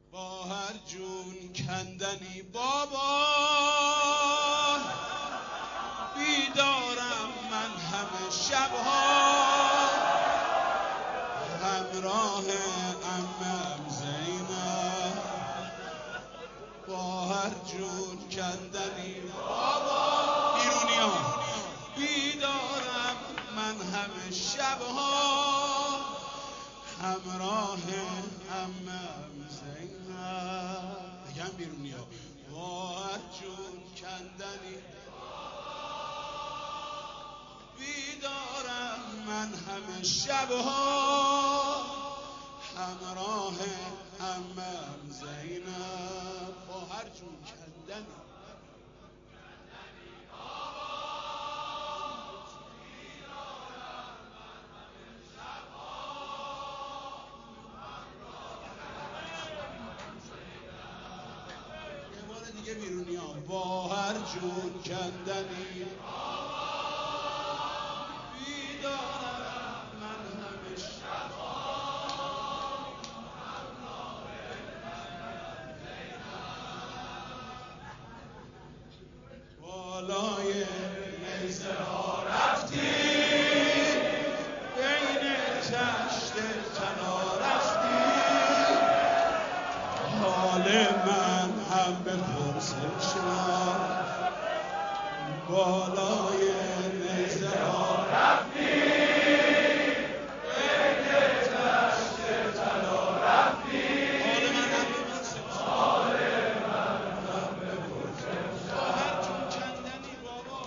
با هر جون کندنی بابا بیدارم من همه شبها همراه عمم زینب. با هر جون کندنی بابا ایرونیا بیدارم من همه شبها همراه عمم زینب. بگم بیرونیا با هر جون کندنی بیدارم من همه شبها همراه عمم زینب. با هر جون کندنی دیگه بیرونیا با هر جون کندنی بیدارم من همه شبها بالای نیزه ها رفتی بین تشت تنا رفتی حال من هم بپرسه شد بالای نیزه ها رفتی بین تشت تنا رفتی حال من هم بپرسه حال من هم بپرسه با هر جون کندنی بابا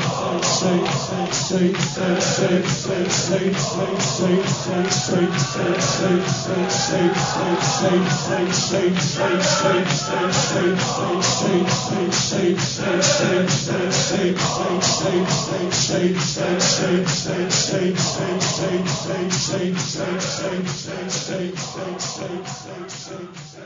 Say